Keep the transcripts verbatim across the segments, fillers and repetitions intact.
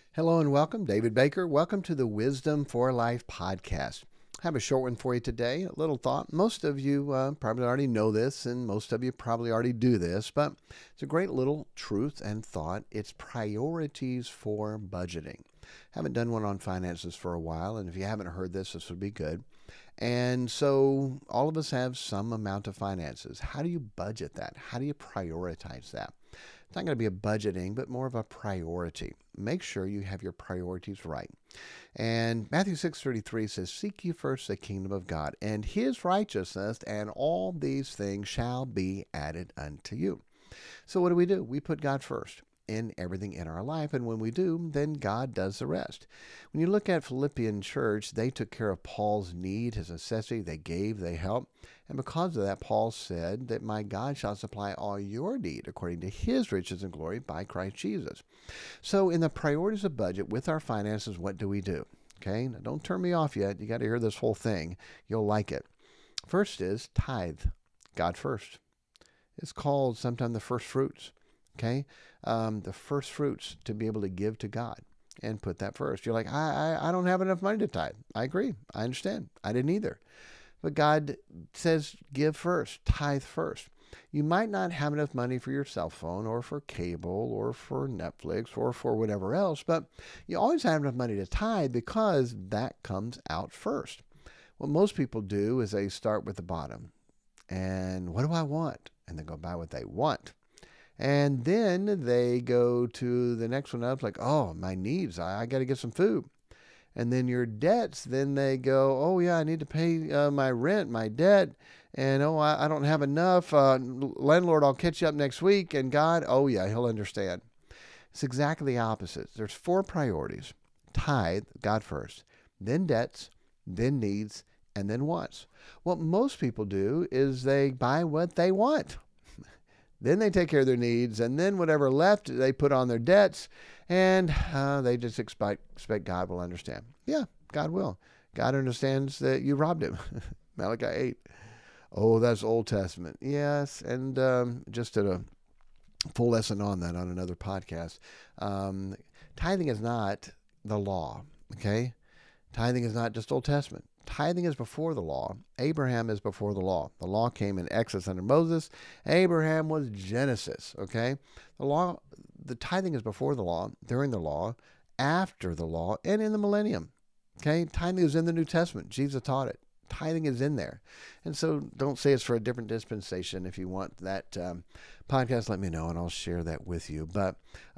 Hello and welcome. David Baker. Welcome to the Wisdom for Life podcast. I have a short one for you today. A little thought. Most of you uh, probably already know this, and most of you probably already do this, but it's a great little truth and thought. It's priorities for budgeting. Haven't done one on finances for a while, and if you haven't heard this, this would be good. And so all of us have some amount of finances. How do you budget that? How do you prioritize that? It's not going to be a budgeting, but more of a priority. Make sure you have your priorities right. And Matthew six thirty-three says, "Seek ye first the kingdom of God and his righteousness, and all these things shall be added unto you." So what do we do? We put God first in everything in our life, and when we do, then God does the rest. When you look at Philippian church, they took care of Paul's need, his necessity. They gave, they helped, and because of that, Paul said that my God shall supply all your need according to his riches and glory by Christ Jesus. So in the priorities of budget with our finances, what do we do? Okay, now don't turn me off yet. You got to hear this whole thing. You'll like it. First is tithe, God first. It's called sometimes the first fruits. Okay, um, the first fruits to be able to give to God and put that first. You're like, I, I, I don't have enough money to tithe. I agree. I understand. I didn't either. But God says give first, tithe first. You might not have enough money for your cell phone or for cable or for Netflix or for whatever else, but you always have enough money to tithe because that comes out first. What most people do is they start with the bottom. And what do I want? And they go buy what they want. And then they go to the next one up like, oh, my needs, I, I got to get some food. And then your debts, then they go, oh, yeah, I need to pay uh, my rent, my debt. And, oh, I, I don't have enough. Uh, landlord, I'll catch you up next week. And God, oh, yeah, he'll understand. It's exactly the opposite. There's four priorities. Tithe, God first. Then debts, then needs, and then wants. What most people do is they buy what they want. Then they take care of their needs, and then whatever left, they put on their debts, and uh, they just expect, expect God will understand. Yeah, God will. God understands that you robbed him. Malachi eight. Oh, that's Old Testament. Yes, and um, just did a full lesson on that on another podcast. Um, tithing is not the law, okay? Tithing is not just Old Testament. Tithing is before the law. Abraham is before the law. The law came in Exodus under Moses. Abraham was Genesis, okay? The law, the tithing is before the law, during the law, after the law, and in the millennium, okay? Tithing is in the New Testament. Jesus taught it. Tithing is in there. And so don't say it's for a different dispensation. If you want that um, podcast, let me know, and I'll share that with you. But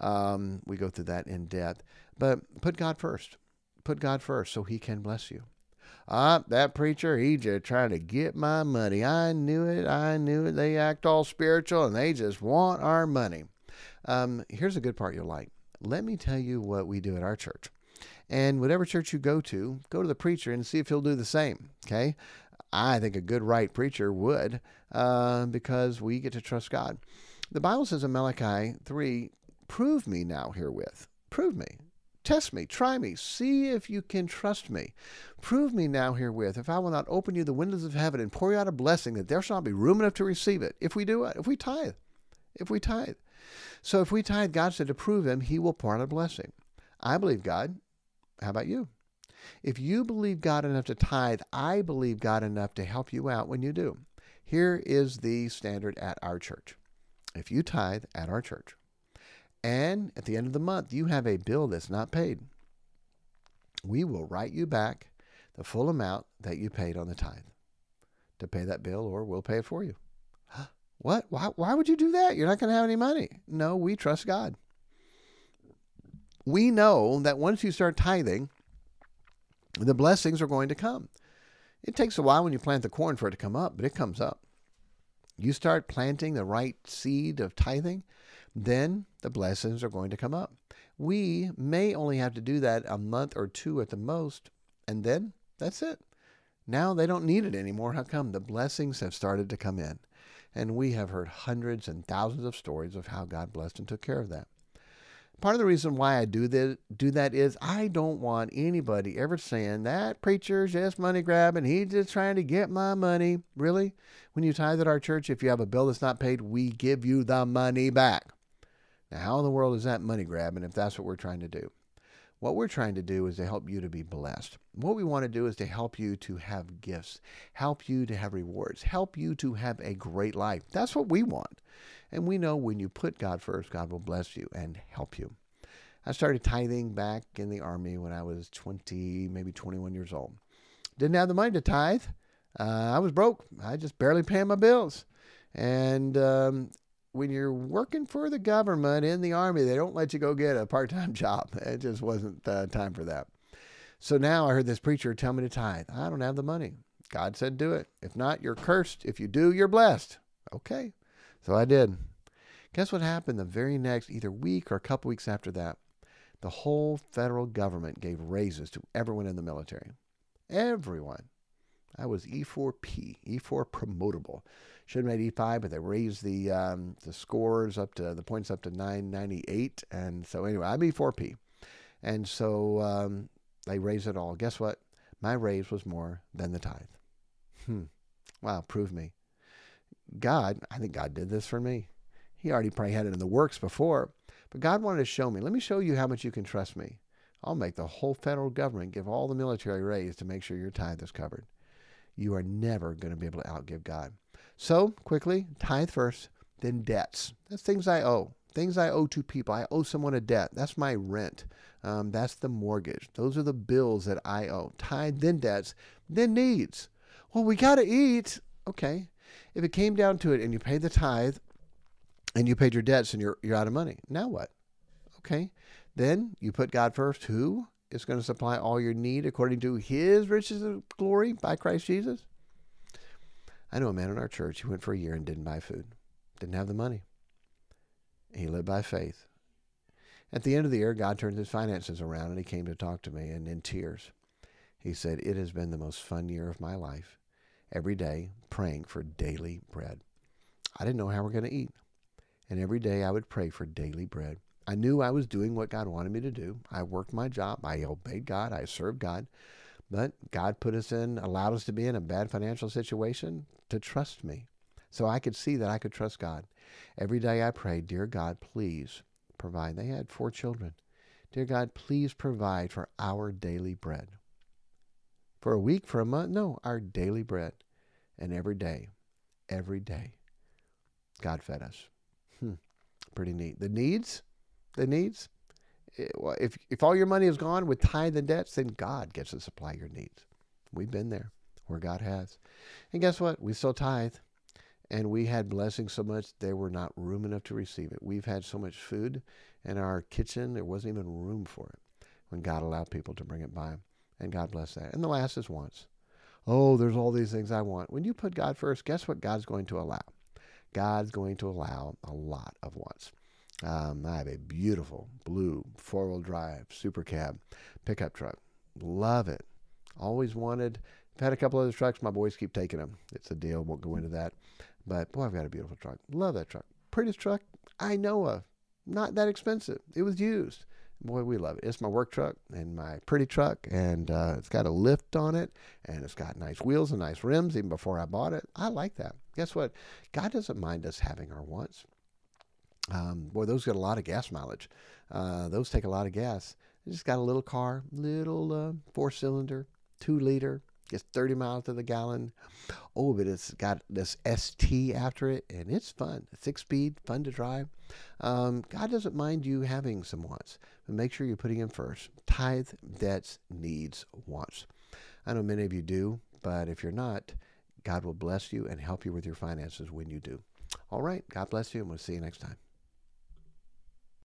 um, we go through that in depth. But put God first. Put God first so he can bless you. Ah, that preacher, he just trying to get my money. I knew it. I knew it. They act all spiritual and they just want our money. Um, here's a good part you'll like. Let me tell you what we do at our church. And whatever church you go to, go to the preacher and see if he'll do the same. Okay? I think a good right preacher would uh, because we get to trust God. The Bible says in Malachi three, prove me now herewith. Prove me. Test me, try me, see if you can trust me. Prove me now herewith, if I will not open you the windows of heaven and pour you out a blessing, that there shall not be room enough to receive it. If we do it, if we tithe, if we tithe. So if we tithe, God said to prove him, he will pour out a blessing. I believe God. How about you? If you believe God enough to tithe, I believe God enough to help you out when you do. Here is the standard at our church. If you tithe at our church, and at the end of the month, you have a bill that's not paid, we will write you back the full amount that you paid on the tithe to pay that bill, or we'll pay it for you. What? Why, why would you do that? You're not going to have any money. No, we trust God. We know that once you start tithing, the blessings are going to come. It takes a while when you plant the corn for it to come up, but it comes up. You start planting the right seed of tithing, then the blessings are going to come up. We may only have to do that a month or two at the most, and then that's it. Now they don't need it anymore. How come? The blessings have started to come in. And we have heard hundreds and thousands of stories of how God blessed and took care of that. Part of the reason why I do that, do that is I don't want anybody ever saying that preacher's just money grabbing. He's just trying to get my money. Really? When you tithe at our church, if you have a bill that's not paid, we give you the money back. Now, how in the world is that money grabbing if that's what we're trying to do? What we're trying to do is to help you to be blessed. What we want to do is to help you to have gifts, help you to have rewards, help you to have a great life. That's what we want. And we know when you put God first, God will bless you and help you. I started tithing back in the Army when I was twenty, maybe twenty-one years old. Didn't have the money to tithe. Uh, I was broke. I just barely paying my bills. And um, when you're working for the government in the Army, they don't let you go get a part-time job. It just wasn't uh, time for that. So now I heard this preacher tell me to tithe. I don't have the money. God said do it. If not, you're cursed. If you do, you're blessed. Okay. So I did. Guess what happened the very next either week or a couple weeks after that? The whole federal government gave raises to everyone in the military. Everyone. I was E four P, E four promotable. Should have made E five, but they raised the um, the scores up to the points up to nine ninety-eight. And so anyway, I'm E four P. And so um, they raised it all. Guess what? My raise was more than the tithe. Hmm. Wow, prove me. God, I think God did this for me. He already probably had it in the works before. But God wanted to show me. Let me show you how much you can trust me. I'll make the whole federal government give all the military raise to make sure your tithe is covered. You are never going to be able to outgive God. So, quickly, tithe first, then debts. That's things I owe. Things I owe to people. I owe someone a debt. That's my rent. Um, that's the mortgage. Those are the bills that I owe. Tithe, then debts, then needs. Well, we got to eat. Okay. If it came down to it and you paid the tithe and you paid your debts and you're, you're out of money, now what? Okay. Then you put God first. Who is going to supply all your need according to his riches of glory by Christ Jesus? I know a man in our church who went for a year and didn't buy food. Didn't have the money. He lived by faith. At the end of the year, God turned his finances around and he came to talk to me, and in tears, he said, "It has been the most fun year of my life. Every day praying for daily bread." I didn't know how we're going to eat. And every day I would pray for daily bread. I knew I was doing what God wanted me to do. I worked my job. I obeyed God. I served God. But God put us in, allowed us to be in a bad financial situation to trust me. So I could see that I could trust God. Every day I prayed, "Dear God, please provide." They had four children. "Dear God, please provide for our daily bread." For a week, for a month? No, our daily bread. And every day, every day, God fed us. Hmm, pretty neat. The needs, the needs, if if all your money is gone with tithe and debts, then God gets to supply your needs. We've been there where God has. And guess what? We still tithe. And we had blessings so much there were not room enough to receive it. We've had so much food in our kitchen, there wasn't even room for it when God allowed people to bring it by. And God bless that. And the last is wants. Oh, there's all these things I want. When you put God first, guess what God's going to allow? God's going to allow a lot of wants. Um, I have a beautiful blue four-wheel drive super cab pickup truck. Love it. Always wanted. I've had a couple other trucks. My boys keep taking them. It's a deal. Won't go into that. But boy, I've got a beautiful truck. Love that truck. Prettiest truck I know of. Not that expensive. It was used. Boy, we love it. It's my work truck and my pretty truck, and uh, it's got a lift on it, and it's got nice wheels and nice rims even before I bought it. I like that. Guess what? God doesn't mind us having our wants. Um, boy, those get a lot of gas mileage. Uh, those take a lot of gas. I just got a little car, little uh, four-cylinder, two-liter, gets thirty miles to the gallon. Oh, but it's got this S T after it, and it's fun. Six-speed, fun to drive. Um, God doesn't mind you having some wants, but make sure you're putting Him first. Tithe, debts, needs, wants. I know many of you do, but if you're not, God will bless you and help you with your finances when you do. All right, God bless you, and we'll see you next time.